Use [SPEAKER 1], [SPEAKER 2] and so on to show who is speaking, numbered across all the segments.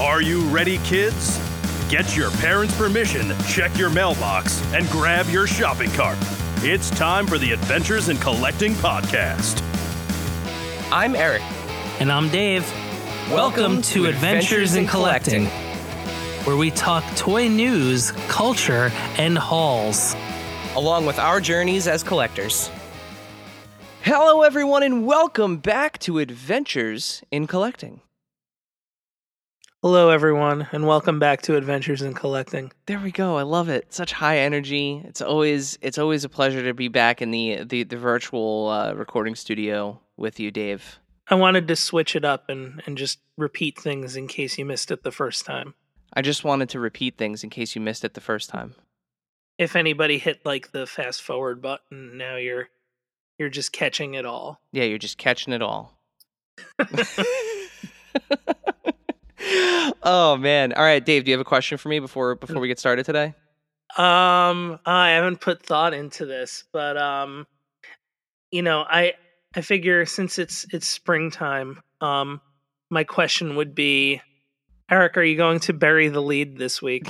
[SPEAKER 1] Are you ready, kids? Get your parents' permission, check your mailbox, and grab your shopping cart. It's time for the Adventures in Collecting podcast.
[SPEAKER 2] I'm Eric.
[SPEAKER 3] And I'm Dave. Welcome to Adventures in Collecting, where we talk toy news, culture, and hauls,
[SPEAKER 2] along with our journeys as collectors. Hello, everyone, and welcome back to Adventures in Collecting.
[SPEAKER 3] Hello, everyone, and welcome back to Adventures in Collecting.
[SPEAKER 2] There we go. I love it. Such high energy. It's always a pleasure to be back in the virtual recording studio with you, Dave.
[SPEAKER 3] I wanted to switch it up and just repeat things in case you missed it the first time.
[SPEAKER 2] I just wanted to repeat things in case you missed it the first time.
[SPEAKER 3] If anybody hit like the fast forward button, now you're just catching it all.
[SPEAKER 2] Yeah, you're just catching it all. Oh man. All right, Dave, do you have a question for me before we get started today?
[SPEAKER 3] I haven't put thought into this, but I figure since it's springtime, my question would be, Eric, are you going to bury the lead this week?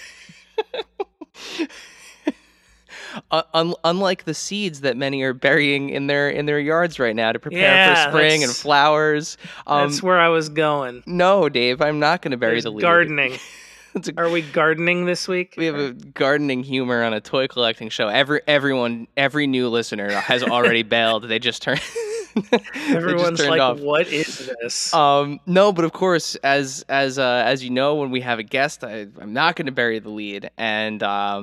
[SPEAKER 2] Unlike the seeds that many are burying in their yards right now to prepare for spring and flowers.
[SPEAKER 3] That's where I was going.
[SPEAKER 2] No, Dave, I'm not going to bury the lead.
[SPEAKER 3] Gardening. Are we gardening this week?
[SPEAKER 2] We have a gardening humor on a toy collecting show. Every new listener has already bailed. They just turned.
[SPEAKER 3] Everyone's like,
[SPEAKER 2] off.
[SPEAKER 3] What is this?
[SPEAKER 2] No, but of course, as you know, when we have a guest, I'm not going to bury the lead, and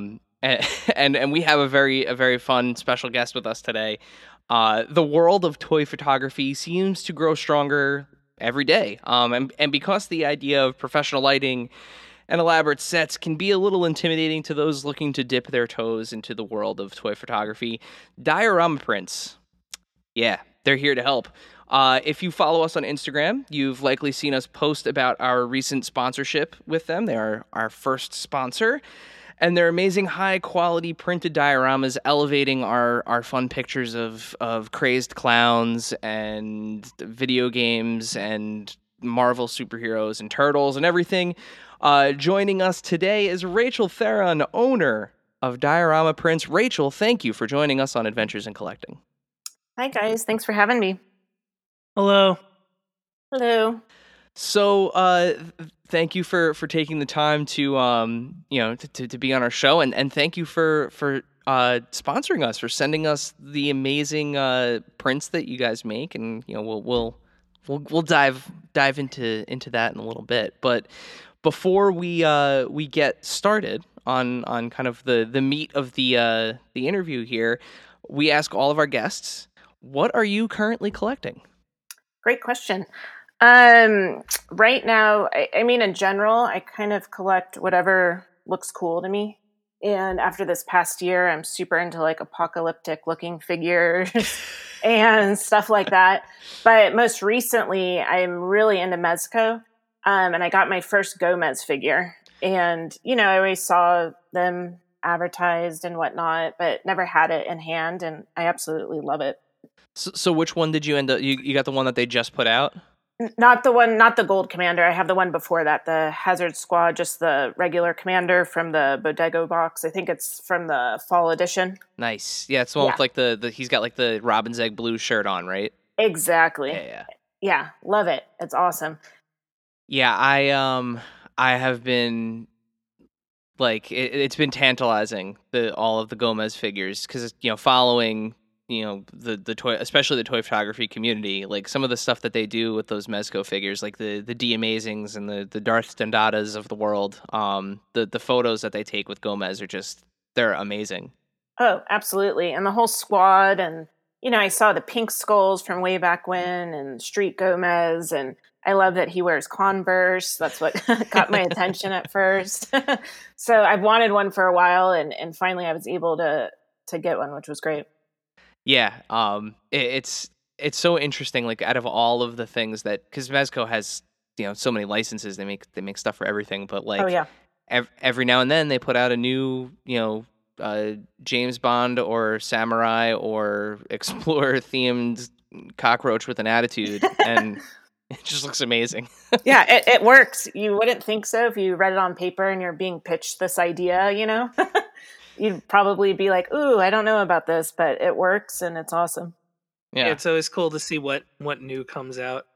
[SPEAKER 2] we have a very fun special guest with us today. The world of toy photography seems to grow stronger every day. And because the idea of professional lighting and elaborate sets can be a little intimidating to those looking to dip their toes into the world of toy photography, Diorama Prints, yeah, they're here to help. If you follow us on Instagram, you've likely seen us post about our recent sponsorship with them. They are our first sponsor. And their amazing high-quality printed dioramas elevating our fun pictures of crazed clowns and video games and Marvel superheroes and turtles and everything. Joining us today is Rachel Theron, owner of Diorama Prints. Rachel, thank you for joining us on Adventures in Collecting.
[SPEAKER 4] Hi, guys. Thanks for having me.
[SPEAKER 3] Hello.
[SPEAKER 4] Hello.
[SPEAKER 2] So, thank you for taking the time to be on our show, and thank you for sponsoring us, for sending us the amazing prints that you guys make, and we'll dive into that in a little bit. But before we get started on kind of the meat of the interview here, we ask all of our guests, what are you currently collecting?
[SPEAKER 4] Great question. Right now, I mean, in general, I kind of collect whatever looks cool to me. And after this past year, I'm super into like apocalyptic looking figures and stuff like that. But most recently, I'm really into Mezco. And I got my first Gomez figure. And, I always saw them advertised and whatnot, but never had it in hand. And I absolutely love it.
[SPEAKER 2] So which one did you end up? You got the one that they just put out?
[SPEAKER 4] Not the Gold Commander. I have the one before that, the Hazard Squad, just the regular Commander from the Bodego box. I think it's from the fall edition.
[SPEAKER 2] Nice. Yeah, it's the one with like the he's got like the Robin's Egg blue shirt on, right?
[SPEAKER 4] Exactly.
[SPEAKER 2] Yeah,
[SPEAKER 4] love it. It's awesome.
[SPEAKER 2] Yeah, I have been like it's been tantalizing all of the Gomez figures because following the toy, especially the toy photography community, like some of the stuff that they do with those Mezco figures, like the D Amazings and the Darth Stendatas of the world, the photos that they take with Gomez they're amazing.
[SPEAKER 4] Oh, absolutely. And the whole squad, and I saw the pink skulls from way back when, and Street Gomez, and I love that he wears Converse. That's what got my attention at first. So I've wanted one for a while, and finally I was able to get one, which was great.
[SPEAKER 2] Yeah, it's so interesting. Like out of all of the things that, because Mezco has so many licenses, they make stuff for everything. But like, every now and then they put out a new James Bond or samurai or explorer themed cockroach with an attitude, and It just looks amazing.
[SPEAKER 4] Yeah, it works. You wouldn't think so if you read it on paper and you're being pitched this idea, You'd probably be like, ooh, I don't know about this, but it works and it's awesome.
[SPEAKER 2] Yeah.
[SPEAKER 3] It's always cool to see what new comes out.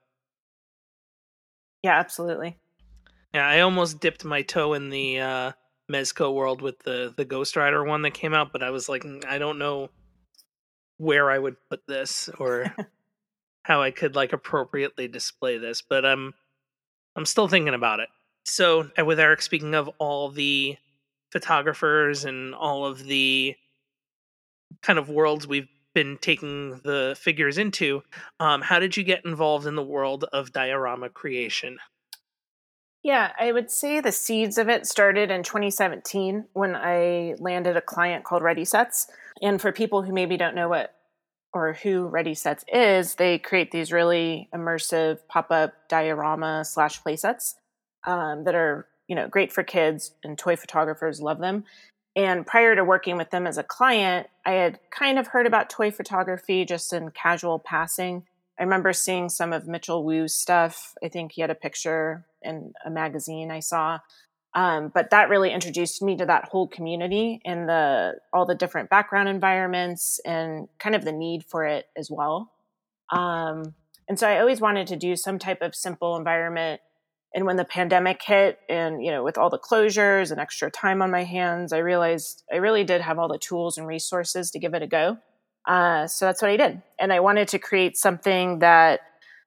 [SPEAKER 4] Yeah, absolutely.
[SPEAKER 3] Yeah, I almost dipped my toe in the Mezco world with the Ghost Rider one that came out, but I was like, I don't know where I would put this or how I could like appropriately display this, but I'm still thinking about it. So, with Eric, speaking of all the photographers and all of the kind of worlds we've been taking the figures into, how did you get involved in the world of diorama creation?
[SPEAKER 4] Yeah, I would say the seeds of it started in 2017 when I landed a client called Ready Sets. And for people who maybe don't know what or who Ready Sets is, they create these really immersive pop-up diorama / play sets that are, great for kids, and toy photographers love them. And prior to working with them as a client, I had kind of heard about toy photography just in casual passing. I remember seeing some of Mitchell Wu's stuff. I think he had a picture in a magazine I saw. But that really introduced me to that whole community and all the different background environments and kind of the need for it as well. And so I always wanted to do some type of simple environment. And when the pandemic hit and, with all the closures and extra time on my hands, I realized I really did have all the tools and resources to give it a go. So that's what I did. And I wanted to create something that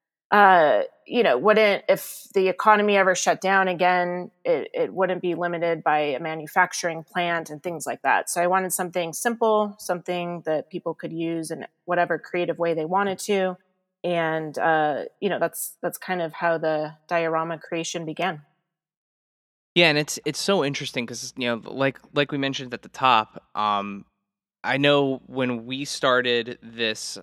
[SPEAKER 4] wouldn't, if the economy ever shut down again, it wouldn't be limited by a manufacturing plant and things like that. So I wanted something simple, something that people could use in whatever creative way they wanted to. And, that's kind of how the diorama creation began.
[SPEAKER 2] Yeah, and it's so interesting because, like we mentioned at the top, I know when we started this,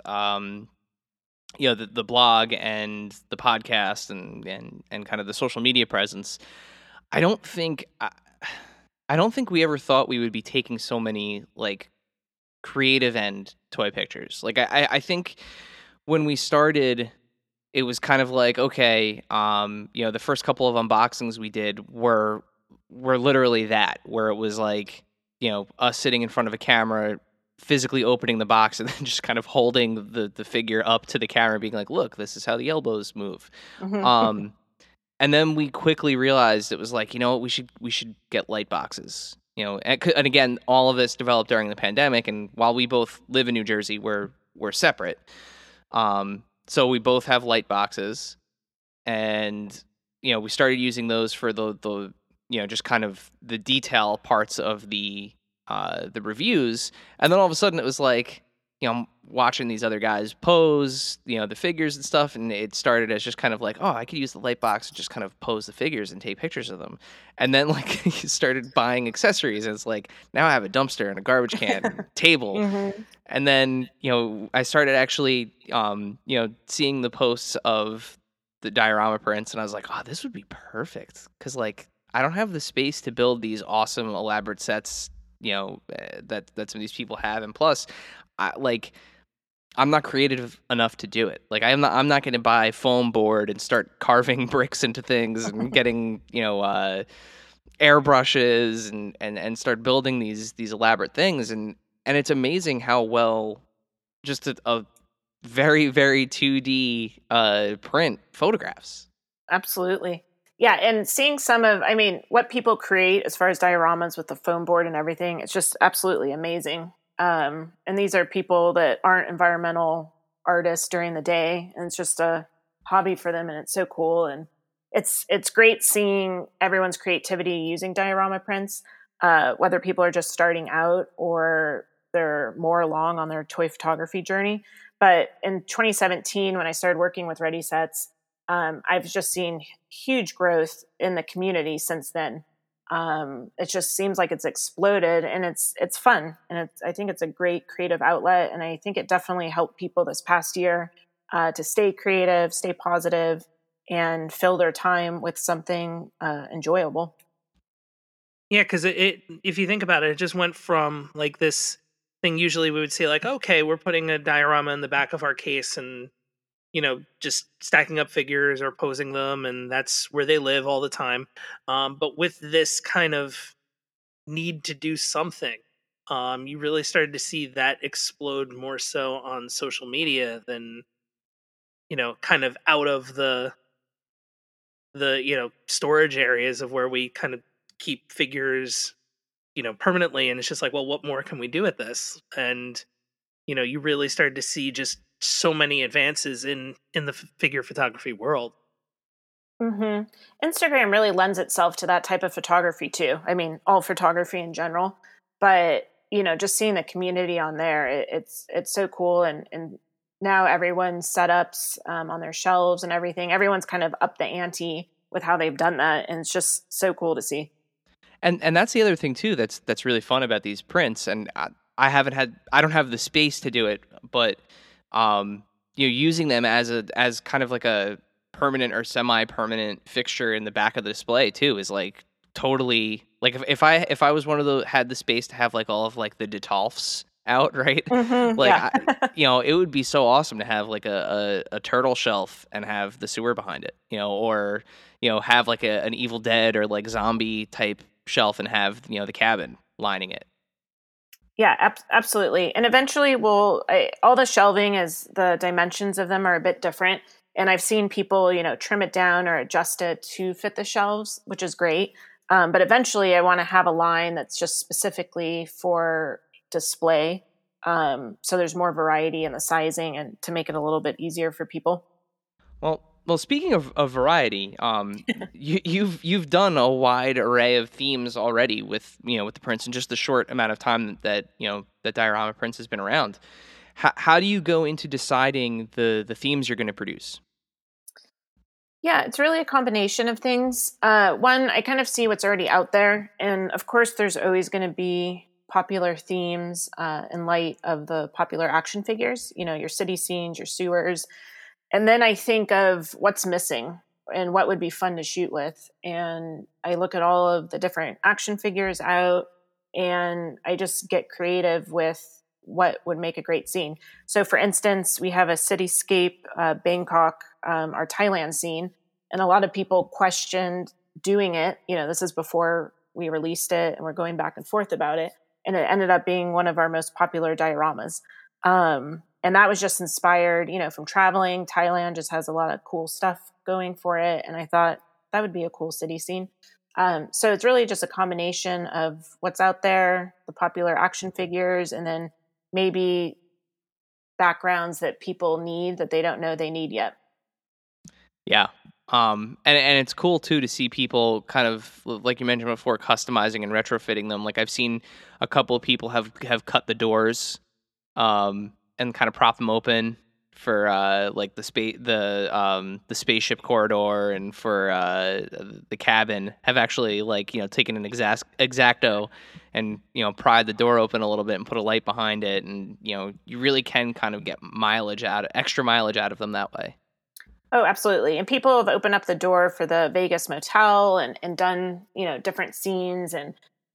[SPEAKER 2] the blog and the podcast and kind of the social media presence, I don't think we ever thought we would be taking so many like creative end toy pictures. Like I think when we started, it was kind of like, okay, the first couple of unboxings we did were literally that, where it was like, us sitting in front of a camera, physically opening the box and then just kind of holding the figure up to the camera, being like, look, this is how the elbows move.
[SPEAKER 4] Mm-hmm.
[SPEAKER 2] And then we quickly realized it was like, what, we should get light boxes, and again, all of this developed during the pandemic. And while we both live in New Jersey, we're separate. So we both have light boxes, and, we started using those for the just kind of the detail parts of the reviews. And then all of a sudden it was like, I'm watching these other guys pose, the figures and stuff. And it started as just kind of like, oh, I could use the light box and just kind of pose the figures and take pictures of them. And then like you started buying accessories, and it's like, now I have a dumpster and a garbage can table.
[SPEAKER 4] Mm-hmm.
[SPEAKER 2] And then, I started actually, seeing the posts of the diorama prints, and I was like, oh, this would be perfect. 'Cause like, I don't have the space to build these awesome elaborate sets, that some of these people have. And plus, I'm not creative enough to do it. Like I'm not going to buy foam board and start carving bricks into things and getting, airbrushes and start building these elaborate things. And it's amazing how well just a very, very 2D print photographs.
[SPEAKER 4] Absolutely. Yeah, and seeing what people create as far as dioramas with the foam board and everything, it's just absolutely amazing. And these are people that aren't environmental artists during the day, and it's just a hobby for them, and it's so cool. And it's great seeing everyone's creativity using diorama prints, whether people are just starting out or they're more along on their toy photography journey. But in 2017, when I started working with Ready Sets, I've just seen huge growth in the community since then. It just seems like it's exploded, and it's fun. And I think it's a great creative outlet. And I think it definitely helped people this past year to stay creative, stay positive, and fill their time with something enjoyable.
[SPEAKER 3] Yeah, because if you think about it, it just went from like this thing. Usually we would say like, okay, we're putting a diorama in the back of our case and just stacking up figures or posing them, and that's where they live all the time. But with this kind of need to do something, you really started to see that explode more so on social media than, kind of out of the storage areas of where we kind of keep figures, permanently. And it's just like, well, what more can we do with this? And you really started to see just so many advances in the figure photography world.
[SPEAKER 4] Mm-hmm. Instagram really lends itself to that type of photography too. I mean, all photography in general, but just seeing the community on there, it's so cool. And now everyone's setups on their shelves and everything, everyone's kind of up the ante with how they've done that, and it's just so cool to see.
[SPEAKER 2] And that's the other thing too. That's really fun about these prints. And I don't have the space to do it, but using them as kind of like a permanent or semi-permanent fixture in the back of the display too is like totally like if I was one of the had the space to have like all of like the Detolfs out, right?
[SPEAKER 4] Mm-hmm,
[SPEAKER 2] Like
[SPEAKER 4] yeah.
[SPEAKER 2] it would be so awesome to have like a turtle shelf and have the sewer behind it, or have like an Evil Dead or like zombie type shelf and have the cabin lining it.
[SPEAKER 4] Yeah, absolutely. And eventually all the shelving is the dimensions of them are a bit different. And I've seen people, trim it down or adjust it to fit the shelves, which is great. But eventually I want to have a line that's just specifically for display. So there's more variety in the sizing and to make it a little bit easier for people.
[SPEAKER 2] Well, speaking of variety, you've done a wide array of themes already with with the prints in just the short amount of time that that Diorama Prints has been around. How do you go into deciding the themes you're going to produce?
[SPEAKER 4] Yeah, it's really a combination of things. One, I kind of see what's already out there, and of course, there's always going to be popular themes in light of the popular action figures. Your city scenes, your sewers. And then I think of what's missing and what would be fun to shoot with. And I look at all of the different action figures out, and I just get creative with what would make a great scene. So, for instance, we have a cityscape, Bangkok, our Thailand scene, and a lot of people questioned doing it. This is before we released it, and we're going back and forth about it. And it ended up being one of our most popular dioramas. And that was just inspired, from traveling. Thailand just has a lot of cool stuff going for it. And I thought that would be a cool city scene. So it's really just a combination of what's out there, the popular action figures, and then maybe backgrounds that people need that they don't know they need yet.
[SPEAKER 2] Yeah. And it's cool too to see people kind of like you mentioned before, customizing and retrofitting them. Like I've seen a couple of people have cut the doors, and kind of prop them open for like the spaceship corridor, and for the cabin have actually like taken an X-Acto and pried the door open a little bit and put a light behind it, and you really can kind of get extra mileage out of them that way.
[SPEAKER 4] Oh, absolutely. And people have opened up the door for the Vegas motel and done, different scenes. And,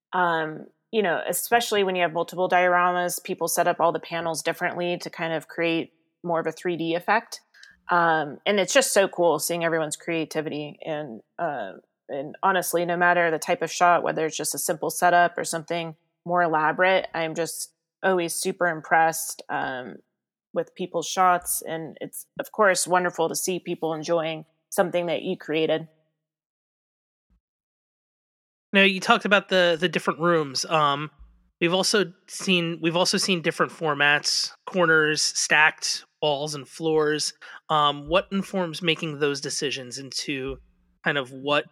[SPEAKER 4] especially when you have multiple dioramas, people set up all the panels differently to kind of create more of a 3D effect. And it's just so cool seeing everyone's creativity. And honestly, no matter the type of shot, whether it's just a simple setup or something more elaborate, I'm just always super impressed with people's shots. And it's, of course, wonderful to see people enjoying something that you created.
[SPEAKER 3] Now, you talked about the different rooms. We've also seen different formats, corners, stacked walls, and floors. What informs making those decisions into kind of what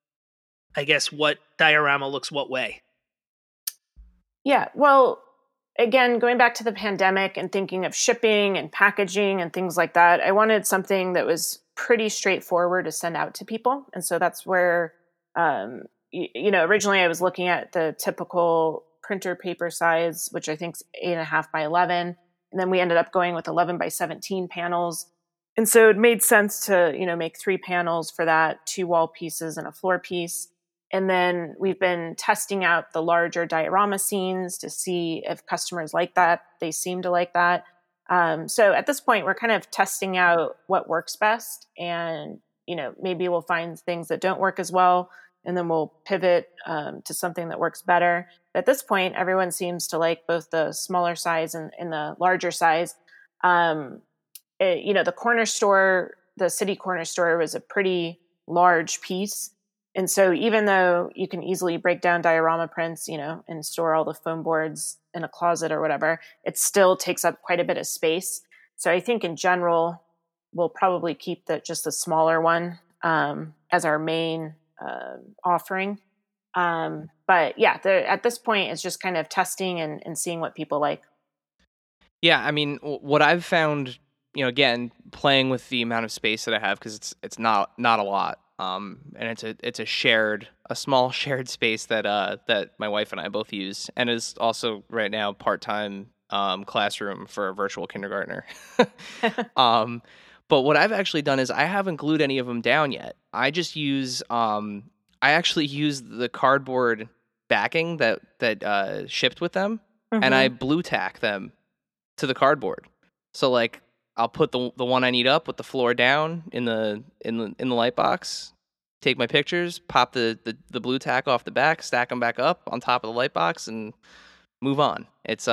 [SPEAKER 3] diorama looks what way?
[SPEAKER 4] Yeah, well, again, going back to the pandemic and thinking of shipping and packaging and things like that, I wanted something that was pretty straightforward to send out to people. And so that's where, originally I was looking at the typical printer paper size, which I think is 8.5 by 11. And then we ended up going with 11 by 17 panels. And so it made sense to, make 3 panels for that, 2 wall pieces and a floor piece. And then we've been testing out the larger diorama scenes to see if customers like that. They seem to like that. So at this point, we're kind of testing out what works best, and maybe we'll find things that don't work as well, and then we'll pivot to something that works better. But at this point, everyone seems to like both the smaller size and the larger size. The corner store, the city corner store, was a pretty large piece. And so even though you can easily break down diorama prints, and store all the foam boards in a closet or whatever, it still takes up quite a bit of space. So I think in general, we'll probably keep just the smaller one as our main offering. But yeah, at this point, it's just kind of testing and seeing what people like.
[SPEAKER 2] Yeah, I mean, what I've found, again, playing with the amount of space that I have, because it's not a lot, and it's a small shared space that my wife and I both use, and is also right now part-time classroom for a virtual kindergartner. But what I've actually done is I haven't glued any of them down yet. I just use I actually use the cardboard backing that shipped with them, and I blue tack them to the cardboard. So like I'll put the one I need up with the floor down in the light box, take my pictures, pop the blue tack off the back, stack them back up on top of the light box, and move on. It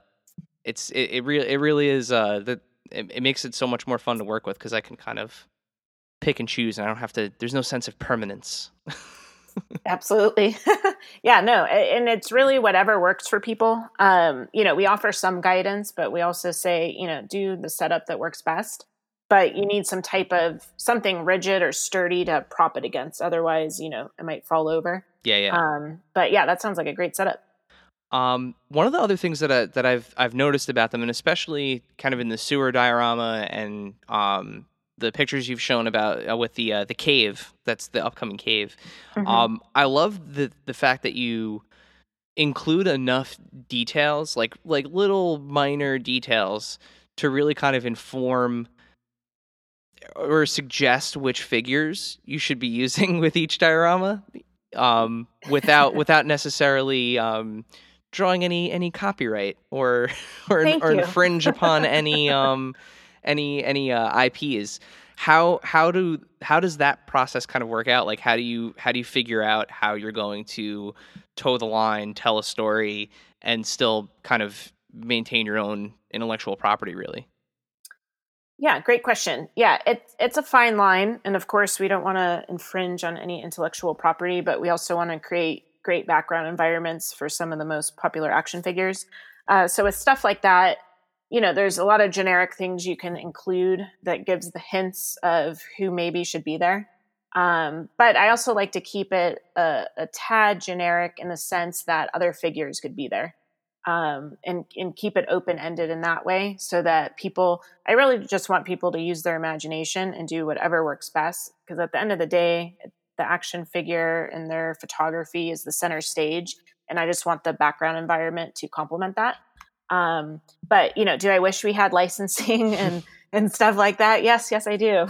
[SPEAKER 2] really is it makes it so much more fun to work with, because I can kind of pick and choose, and I don't have to. There's no sense of permanence.
[SPEAKER 4] Absolutely. Yeah, no, and it's really whatever works for people. We offer some guidance, but we also say, do the setup that works best. But you need some type of something rigid or sturdy to prop it against. Otherwise, it might fall over.
[SPEAKER 2] Yeah.
[SPEAKER 4] But yeah, that sounds like a great setup.
[SPEAKER 2] One of the other things that I've noticed about them, and especially kind of in the sewer diorama and the pictures you've shown about with the cave, that's the upcoming cave. I love the fact that you include enough details, like little minor details, to really kind of inform or suggest which figures you should be using with each diorama, without necessarily drawing any copyright or infringe upon any IPs. How does that process kind of work out? Like, how do you figure out how you're going to toe the line, tell a story, and still kind of maintain your own intellectual property, really?
[SPEAKER 4] Yeah, great question. Yeah, it's a fine line, and of course, we don't want to infringe on any intellectual property, but we also want to create great background environments for some of the most popular action figures. So with stuff like that, there's a lot of generic things you can include that gives the hints of who maybe should be there. But I also like to keep it a tad generic in the sense that other figures could be there. And keep it open-ended in that way, so that I really just want people to use their imagination and do whatever works best. Because at the end of the day, the action figure and their photography is the center stage, and I just want the background environment to complement that. But do I wish we had licensing and stuff like that? Yes, I do.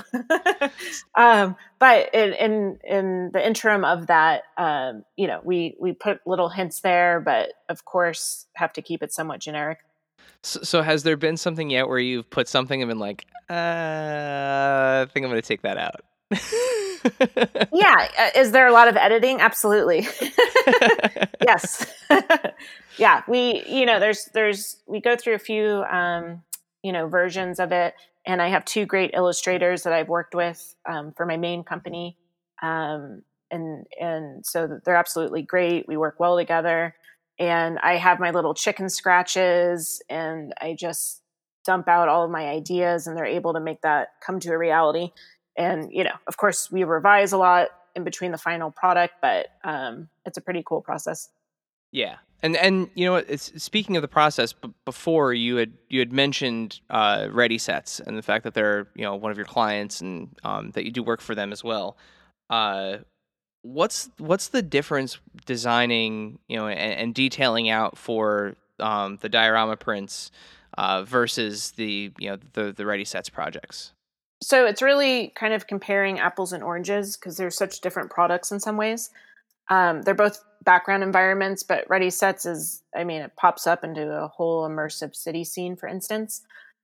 [SPEAKER 4] But in the interim of that, we put little hints there, but of course have to keep it somewhat generic.
[SPEAKER 2] So has there been something yet where you've put something and been like, I think I'm going to take that out?
[SPEAKER 4] Yeah. Is there a lot of editing? Absolutely. Yes. Yeah. We go through a few, versions of it, and I have two great illustrators that I've worked with, for my main company. And so they're absolutely great. We work well together, and I have my little chicken scratches, and I just dump out all of my ideas, and they're able to make that come to a reality. And, of course we revise a lot in between the final product, but it's a pretty cool process.
[SPEAKER 2] Yeah. And speaking of the process, before you had mentioned Ready Sets and the fact that they're one of your clients, and that you do work for them as well. What's the difference designing and detailing out for the diorama prints versus the Ready Sets projects?
[SPEAKER 4] So it's really kind of comparing apples and oranges, because they're such different products in some ways. They're both background environments, but Ready Sets it pops up into a whole immersive city scene, for instance.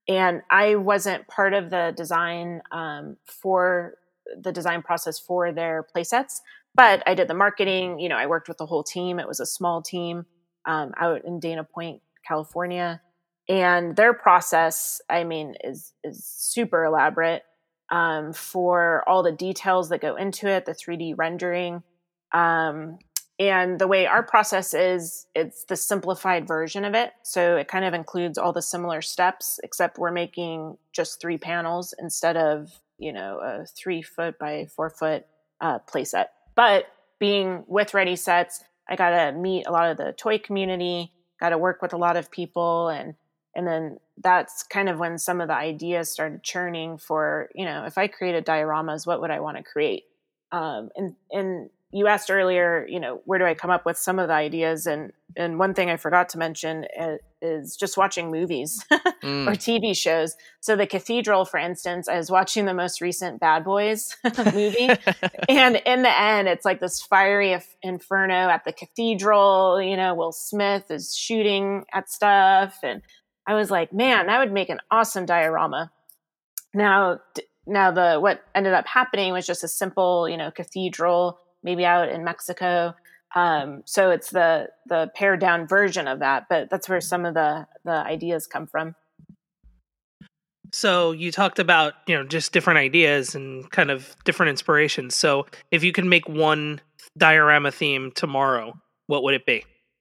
[SPEAKER 4] And I wasn't part of the design for the design process for their playsets, but I did the marketing. You know, I worked with the whole team. It was a small team out in Dana Point, California. And their process, I mean, is super elaborate for all the details that go into it, the 3D rendering. And the way our process is, it's the simplified version of it. So it kind of includes all the similar steps, except we're making just 3 panels instead of, you know, a 3-foot by 4-foot playset. But being with Ready Sets, I got to meet a lot of the toy community, got to work with a lot of people. And then that's kind of when some of the ideas started churning for, you know, if I created dioramas, what would I want to create? And you asked earlier, you know, where do I come up with some of the ideas? And one thing I forgot to mention is just watching movies or TV shows. So the Cathedral, for instance, I was watching the most recent Bad Boys movie. And in the end, it's like this fiery inferno at the cathedral. You know, Will Smith is shooting at stuff. And I was like, man, that would make an awesome diorama. Now what ended up happening was just a simple, you know, cathedral, maybe out in Mexico. So it's the pared down version of that, but that's where some of the ideas come from.
[SPEAKER 3] So you talked about, you know, just different ideas and kind of different inspirations. So if you can make one diorama theme tomorrow, what would it be?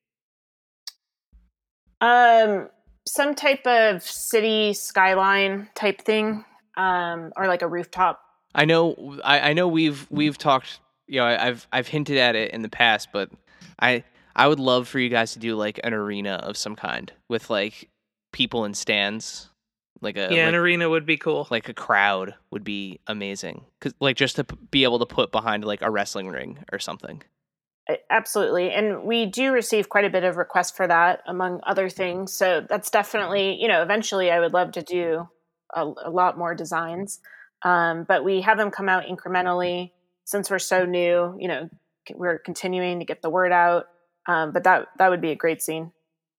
[SPEAKER 4] Some type of city skyline type thing, or like a rooftop.
[SPEAKER 2] I know we've talked, you know, I've hinted at it in the past, but I would love for you guys to do like an arena of some kind with like people in stands,
[SPEAKER 3] an arena would be cool.
[SPEAKER 2] Like a crowd would be amazing, 'cause like just to be able to put behind like a wrestling ring or something.
[SPEAKER 4] Absolutely. And we do receive quite a bit of requests for that, among other things. So that's definitely, you know, eventually I would love to do a lot more designs. But we have them come out incrementally. Since we're so new, you know, we're continuing to get the word out. But that would be a great scene.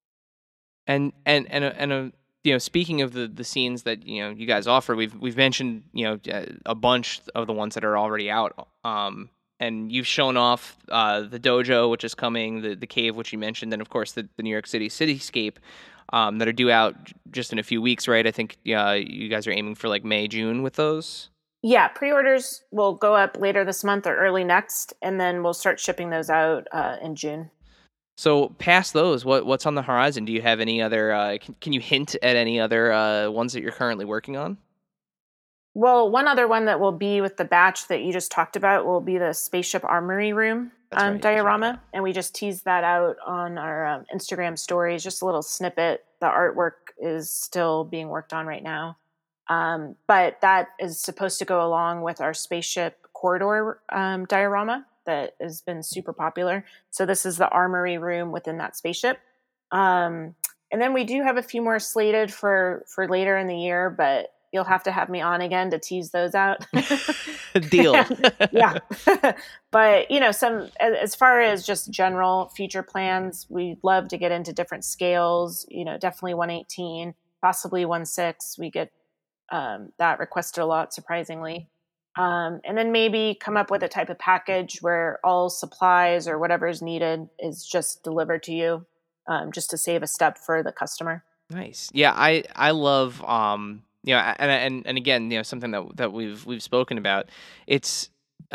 [SPEAKER 2] And you know, speaking of the scenes that, you know, you guys offer, we've mentioned, you know, a bunch of the ones that are already out. And you've shown off the dojo, which is coming, the cave, which you mentioned, and of course the New York City cityscape that are due out just in a few weeks, right? I think you guys are aiming for like May, June with those.
[SPEAKER 4] Yeah, pre-orders will go up later this month or early next, and then we'll start shipping those out in June.
[SPEAKER 2] So past those, what's on the horizon? Do you have any other? Can you hint at any other ones that you're currently working on?
[SPEAKER 4] Well, one other one that will be with the batch that you just talked about will be the Spaceship Armory Room diorama. And we just teased that out on our Instagram stories, just a little snippet. The artwork is still being worked on right now. But that is supposed to go along with our Spaceship Corridor diorama that has been super popular. So this is the armory room within that spaceship. And then we do have a few more slated for later in the year, but you'll have to have me on again to tease those out.
[SPEAKER 2] Deal.
[SPEAKER 4] Yeah. But, you know, as far as just general future plans, we'd love to get into different scales, you know, definitely 1/18, possibly 1/6. We get that requested a lot, surprisingly. And then maybe come up with a type of package where all supplies or whatever is needed is just delivered to you, just to save a step for the customer.
[SPEAKER 2] Nice. Yeah, I love you know, and again, you know, something that we've spoken about. It's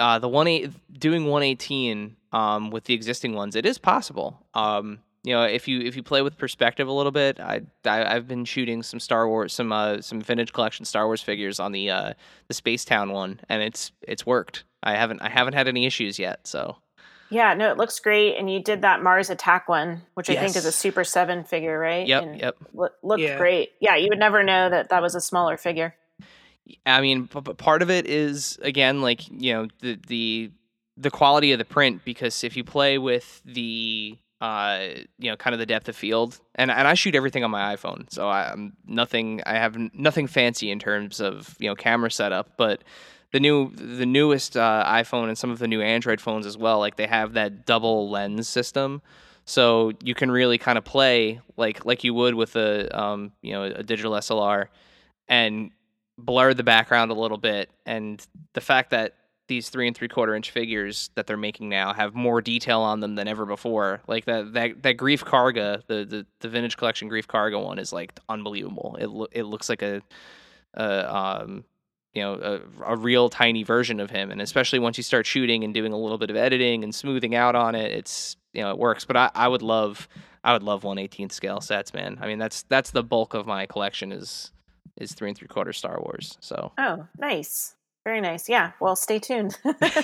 [SPEAKER 2] doing 1/18 with the existing ones. It is possible. You know, if you play with perspective a little bit, I've been shooting some Star Wars, some vintage collection Star Wars figures on the Spacetown one, and it's worked. I haven't had any issues yet. So
[SPEAKER 4] yeah, no, it looks great. And you did that Mars Attack one, which I think is a Super 7 figure, right?
[SPEAKER 2] Yep.
[SPEAKER 4] Looked great. Yeah, you would never know that was a smaller figure.
[SPEAKER 2] I mean, part of it is, again, like, you know, the quality of the print, because if you play with the you know, kind of the depth of field, and I shoot everything on my iPhone, so I have nothing fancy in terms of, you know, camera setup, but the newest iPhone and some of the new Android phones as well, like they have that double lens system, so you can really kind of play like you would with a you know, a digital SLR, blur the background a little bit. And the fact that these 3 3/4 inch figures that they're making now have more detail on them than ever before. Like that Grief Karga, the vintage collection Grief Karga one is like unbelievable. It looks like a real tiny version of him, and especially once you start shooting and doing a little bit of editing and smoothing out on it, it's it works. But I would love 1/18 scale sets, man. I mean that's the bulk of my collection is 3 3/4 Star Wars. So
[SPEAKER 4] nice. Very nice. Yeah. Well, stay tuned.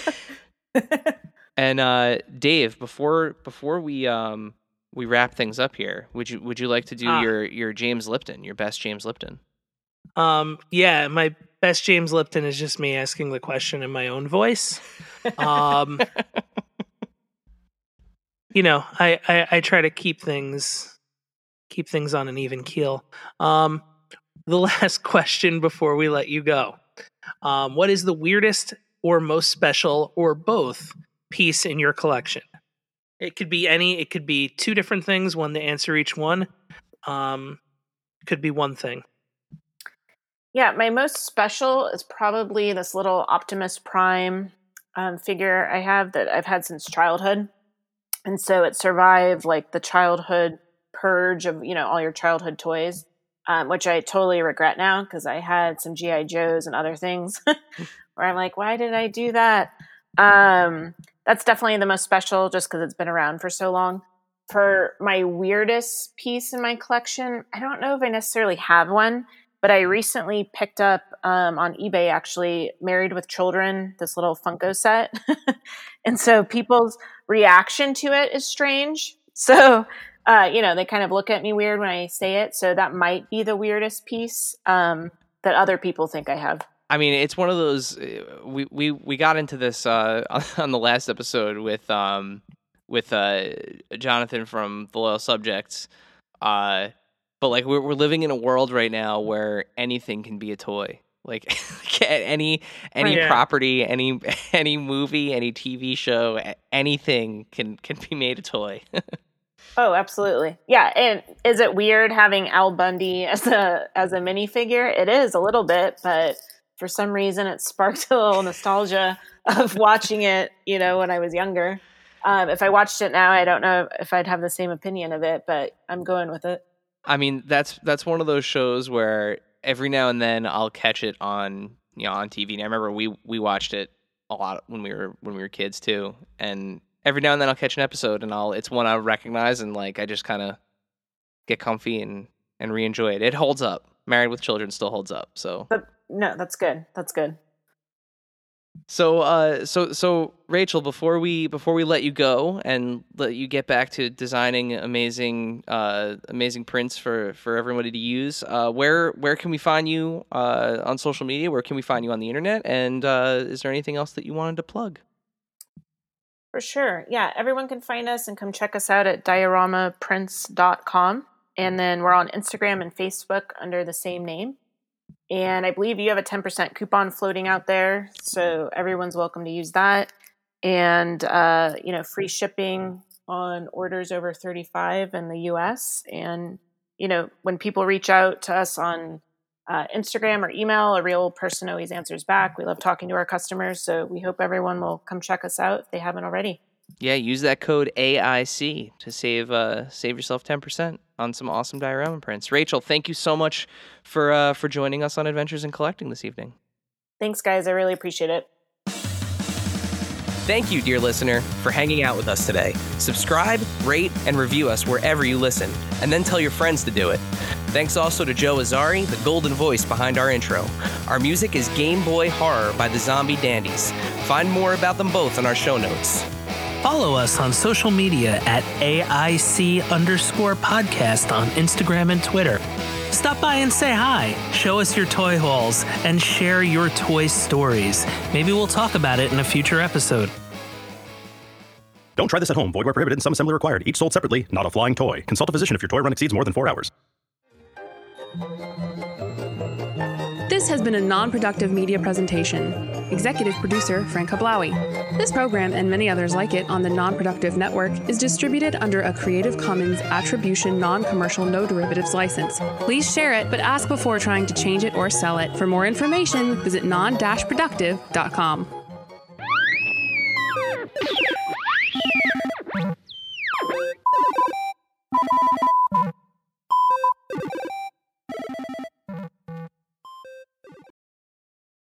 [SPEAKER 2] And Dave, before we wrap things up here, would you like to do your James Lipton, your best James Lipton?
[SPEAKER 3] Yeah, my best James Lipton is just me asking the question in my own voice. I try to keep things on an even keel. The last question before we let you go. What is the weirdest or most special or both piece in your collection? It could be it could be 2 different things, one to answer each one. Could be one thing.
[SPEAKER 4] Yeah, my most special is probably this little Optimus Prime figure I have that I've had since childhood. And so it survived like the childhood purge of, all your childhood toys. Which I totally regret now because I had some G.I. Joes and other things where I'm like, why did I do that? That's definitely the most special just because it's been around for so long. For my weirdest piece in my collection, I don't know if I necessarily have one, but I recently picked up on eBay, actually, Married with Children, this little Funko set. And so people's reaction to it is strange. So they kind of look at me weird when I say it. So that might be the weirdest piece that other people think I have.
[SPEAKER 2] I mean, it's one of those. We got into this on the last episode with Jonathan from The Loyal Subjects. But like we're living in a world right now where anything can be a toy. Like any property, any movie, any TV show, anything can be made a toy.
[SPEAKER 4] Oh, absolutely. Yeah. And is it weird having Al Bundy as a minifigure? It is a little bit, but for some reason it sparked a little nostalgia of watching it, when I was younger. If I watched it now, I don't know if I'd have the same opinion of it, but I'm going with it.
[SPEAKER 2] I mean, that's one of those shows where every now and then I'll catch it on TV. And I remember we watched it a lot when we were kids too. And every now and then I'll catch an episode and it's one I recognize and like I just kind of get comfy and re-enjoy it. It holds up. Married with Children still holds up. So
[SPEAKER 4] no, that's good. That's good.
[SPEAKER 2] So Rachel, before we let you go and let you get back to designing amazing prints for everybody to use, where can we find you on social media? Where can we find you on the internet? And is there anything else that you wanted to plug?
[SPEAKER 4] For sure. Yeah, everyone can find us and come check us out at dioramaprints.com. And then we're on Instagram and Facebook under the same name. And I believe you have a 10% coupon floating out there. So everyone's welcome to use that. And, free shipping on orders over 35 in the US. And, when people reach out to us on Instagram or email, a real person always answers back. We love talking to our customers. So we hope everyone will come check us out if they haven't already.
[SPEAKER 2] Yeah, use that code AIC to save yourself 10% on some awesome diorama prints. Rachel, thank you so much for joining us on Adventures in Collecting this evening.
[SPEAKER 4] Thanks, guys. I really appreciate it.
[SPEAKER 2] Thank you, dear listener, for hanging out with us today. Subscribe, rate, and review us wherever you listen, and then tell your friends to do it. Thanks also to Joe Azari, the golden voice behind our intro. Our music is Game Boy Horror by the Zombie Dandies. Find more about them both in our show notes.
[SPEAKER 3] Follow us on social media at AIC_podcast on Instagram and Twitter. Stop by and say hi, show us your toy hauls, and share your toy stories. Maybe we'll talk about it in a future episode.
[SPEAKER 5] Don't try this at home. Void where prohibited and some assembly required. Each sold separately, not a flying toy. Consult a physician if your toy run exceeds more than 4 hours.
[SPEAKER 6] This has been a non-productive media presentation. executive producer Frank Hablawi. This program and many others like it on the Non-Productive Network is distributed under a Creative Commons Attribution Non-Commercial No Derivatives license. Please share it, but ask before trying to change it or sell it. For more information, visit non-productive.com.